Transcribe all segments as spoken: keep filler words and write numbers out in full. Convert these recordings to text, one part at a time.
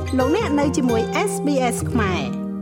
លោកអ្នកនៅជាមួយ เอส บี เอส ខ្មែរ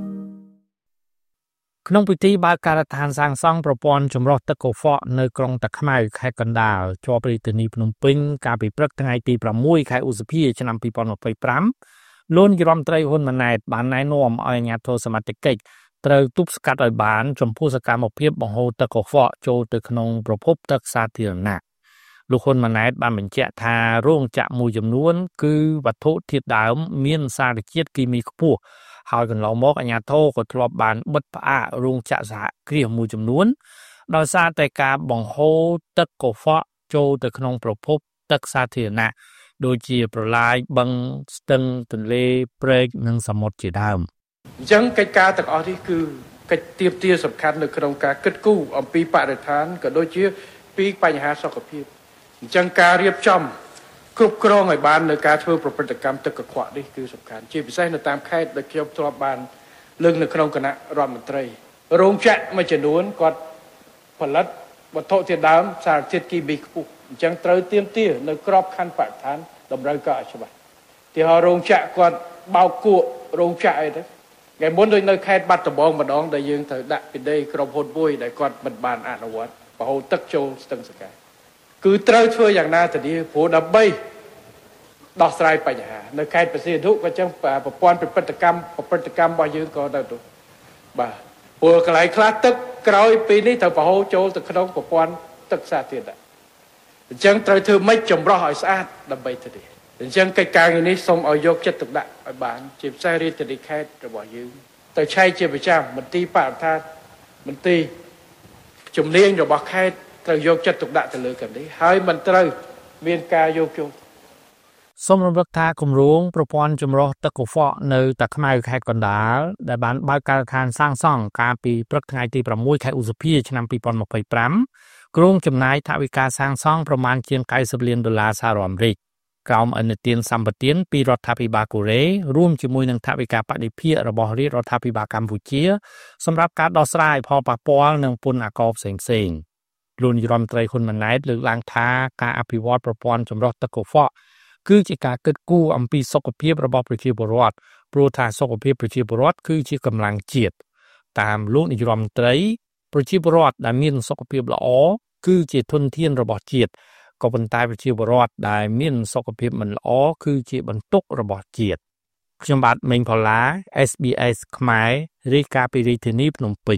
ក្នុងពិធីបើកការដ្ឋានសាងសង់ប្រព័ន្ធចម្រោះទឹកកខ្វក់នៅក្រុងតាខ្មៅខេត្តកណ្ដាលជាប់រាជធានីភ្នំពេញកាលពីព្រឹកថ្ងៃទីប្រាំមួយខែឧសភាឆ្នាំពីរពាន់ម្ភៃប្រាំលោកនាយរដ្ឋមន្ត្រីហ៊ុនម៉ាណែតបានណែនាំឲ្យអាជ្ញាធរសមត្ថកិច្ចត្រូវទប់ស្កាត់ឲ្យបានចំពោះសកម្មភាពបង្ហូរទឹកកខ្វក់ចូលទៅក្នុងប្រភពទឹកសាធារណៈលោកហ៊ុនម៉ាណែតបានបញ្ជាក់ថារោងចក្រមួយចំនួនគឺវត្ថុធាតុដើមមានសារជាតិគីមីខ្ពស់ហើយកន្លងមកអាជ្ញាធរក៏ធ្លាប់បានបិទផ្អាករោងចក្រសហគ្រាសមួយចំនួនដោយសារតែការបង្ហូរទឹកកខ្វក់ចូលទៅក្នុងប្រភពទឹកសាធារណៈដូចជាប្រឡាយបឹងស្ទឹងទន្លេព្រែកនិងសមុទ្រជាដើមអញ្ចឹងកិច្ចការទាំងអស់នេះគឺកិច្ចទាមទារសំខាន់នៅក្នុងការគិតគូរអំពីបរិស្ថានក៏ដូចជាពីបញ្ហាសុខភាពអញ្ចឹងការរៀបចំគ្រប់គ្រងឲ្យបាននៅការធ្វើប្រព្រឹត្តកម្មទឹកកខ្វក់នេះគឺសំខាន់ជាពិសេសនៅតាមខេត្តដែលខ្ញុំធ្លាប់បានលើកនៅក្នុងគណៈរដ្ឋមន្ត្រីរោងចក្រមួយចំនួនគាត់ផលិតវត្ថុធាតុដើមសារជាតិគីមីខ្ពស់អញ្ចឹងត្រូវទាមទារនៅក្របខ័ណ្ឌបរិស្ថានតម្រូវការឲ្យច្បាស់ទីហោរោងចក្រគាត់បោកគក់រោងចក្រអីទៅថ្ងៃមុនដូចនៅខេត្តបាត់ដំបងម្ដងដែលយើងត្រូវដាក់ពីដីក្រុមហ៊ុនមួយដែលគាត់មិនបានអនុវត្តបង្ហូរទឹកចូលស្ទឹងសង្កែគឺត្រូវធ្វើយ៉ាងណាទៅនេះព្រោះដើម្បីដោះស្រាយបញ្ហានៅខេត្តបរសៀនធុក៏ចឹងប្រព័ន្ធប្រព្រឹត្តកម្មប្រព្រឹត្តកម្មរបស់យើងក៏ទៅទៅបាទព្រោះកន្លែងខ្លះទឹកក្រោយពីនេះត្រូវបង្ហូរចូលទៅក្នុងប្រព័ន្ធទឹកសាធារណៈអញ្ចឹងត្រូវធ្វើម៉េចចម្រោះឲ្យស្អាតដើម្បីទៅនេះអញ្ចឹងកិច្ចការនេះសូមឲ្យយកចិត្តទុកដាក់ឲ្យបានជាពិសេសរាជធានីខេត្តរបស់យើងទៅឆែកជាប្រចាំមន្ទីរបរិស្ថានមន្ទីរជំនាញរបស់ខេត្តត្រូវយកចិត្តទុកដាក់ទៅលើកនេះហើយមិនត្រូវមានការយកចូលសូមរំលឹកថាគម្រោងប្រព័ន្ធចម្រោះទឹកកខ្វក់នៅតាខ្មៅខេត្តកណ្ដាលដែលបានបើកការដ្ឋានសាងសង់កាលពីព្រឹកថ្ងៃទីប្រាំមួយខែឧសភាឆ្នាំពីរពាន់ម្ភៃប្រាំក្រុងចំណាយថវិកាសាងសង់ប្រមាណជាងកាយសិបលានដុល្លារសហរដ្ឋអាមេរិកក្រោមឥណទានសម្បទានពីរដ្ឋាភិបាលកូរ៉េរួមជាមួយនឹងថវិកាបដិភាគរបស់រាជរដ្ឋាភិបាលកម្ពុជាសម្រាប់ការដោះស្រាយផលប៉ះពាល់និងពន្ធអាករផ្សេងៗលោកនាយរដ្ឋមន្ត្រីហ៊ុនម៉ាណែតលើកឡើងថាការអភិវឌ្ឍប្រព័ន្ធចម្រោះទឹកកខ្វក់គឺជាការគិតគូរអំពីសុខភាពរបស់ប្រជាពលរដ្ឋព្រោះថាសុខភាពប្រជាពលរដ្ឋគឺជាកម្លាំងជាតិតាមលោកនាយរដ្ឋមន្ត្រីប្រជាពលរដ្ឋដែលមានសុខភាពល្អគឺជាធនធានរបស់ជាតិក៏ប៉ុន្តែប្រជាពលរដ្ឋដែលមានសុខភាពមិនល្អគឺជាបន្ទុករបស់ជាតិខ្ញុំបាទមេងផល្លា เอส บี เอส ខ្មែររាយការណ៍ពីរាជធានីភ្នំពេញ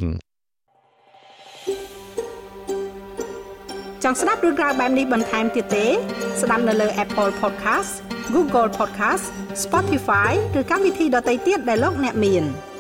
ចង់ស្ដាប់រឿងរ៉ាវបែបនេះបន្ថែមទៀតទេស្ដាប់នៅលើ Apple Podcast Google Podcast Spotify ឬកម្មវិធីដទៃទៀតដែលលោកអ្នកមាន